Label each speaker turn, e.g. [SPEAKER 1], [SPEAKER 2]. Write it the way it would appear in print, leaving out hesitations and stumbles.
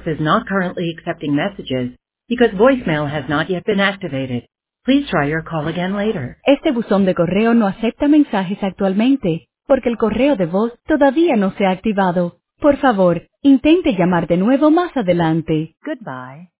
[SPEAKER 1] is not currently accepting messages because voicemail has not yet been activated. Please try your call again later. Este buzón de correo no acepta mensajes actualmente porque el correo de voz todavía no se ha activado. Por favor, intente llamar de nuevo más adelante. Goodbye.